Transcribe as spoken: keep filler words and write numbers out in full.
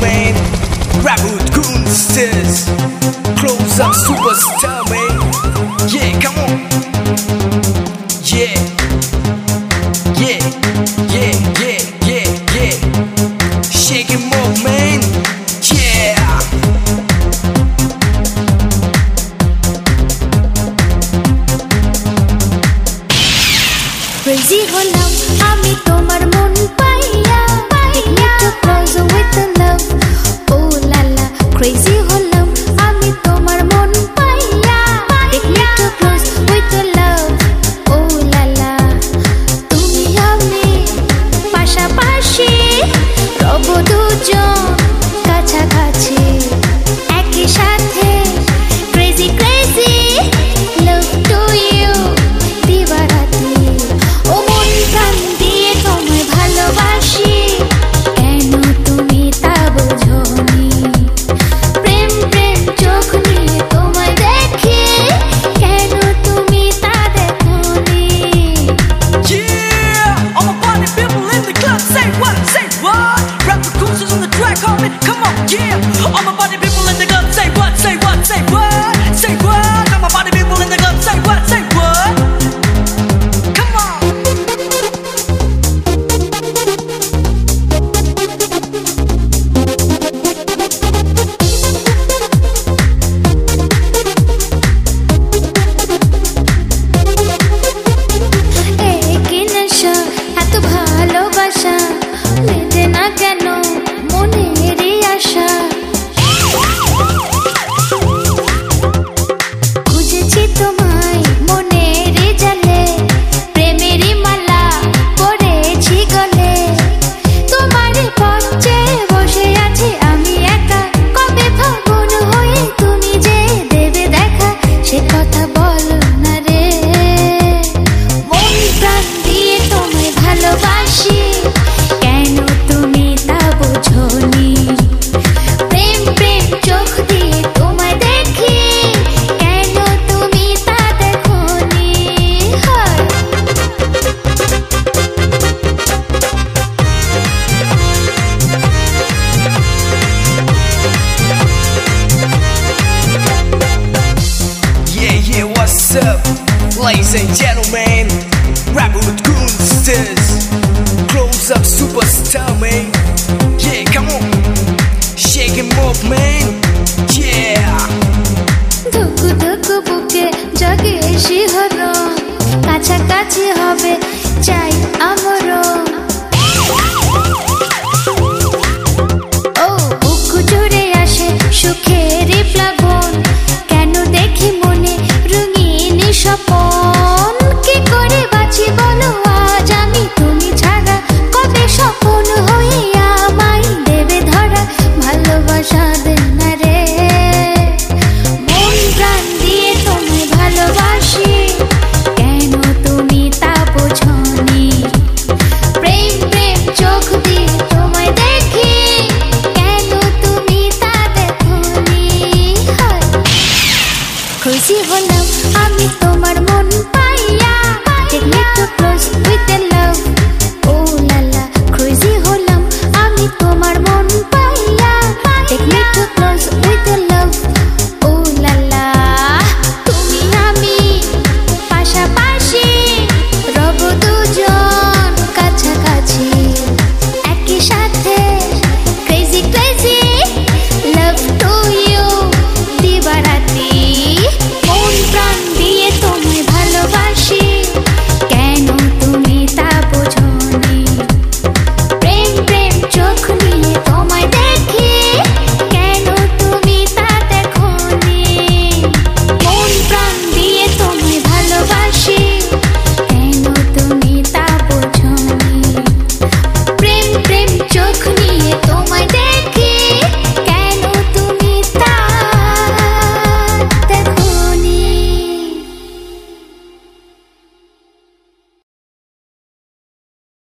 gentlemen, Rapper with Goonsters, close up superstar, man. Yeah, come on. Yeah, yeah, yeah, yeah, yeah, yeah. Shake him up, man. Yeah. Crazy holam, ami tomar mon paiya, take me too close with the love. Oh la la, crazy holam, ami tomar mon paiya, take me too close with the love. Oh la la, tumi ami pasha pashi, robo dujon kacha kachi, eki sathe, crazy crazy, love to you, divarati. Come on, yeah. All my body people in the club say what, say what, say what, say what. All my body people in the club say what, say what. Come on. Eki nasha, eto bhalobasha, mete na keno monerei asha. খুঁজেছি তোমায় মনেরই জালে, প্রেমেরই মালা পরেছি গলে। তোমার পথে বসে আছি আমি একা, কবে ফাগুন হয়ে তুমি যে দেবে দেখা, সে কথা বলো না রে। মন প্রাণ দিয়ে তোমায় ভালোবাসি, কেন তুমি তা বোঝোনি? প্রেম প্রেম চোখ দিয়ে তোমায় দেখি, কেন তুমি তা দেখোনি? হয় Yeah, yeah, what's up, ladies and gentlemen? Rapper with Goonsters, close up superstar, man. Yeah, come on, shake him up, man. Yeah. ধুকু ধুকু বুকে জাগে শিহরণ।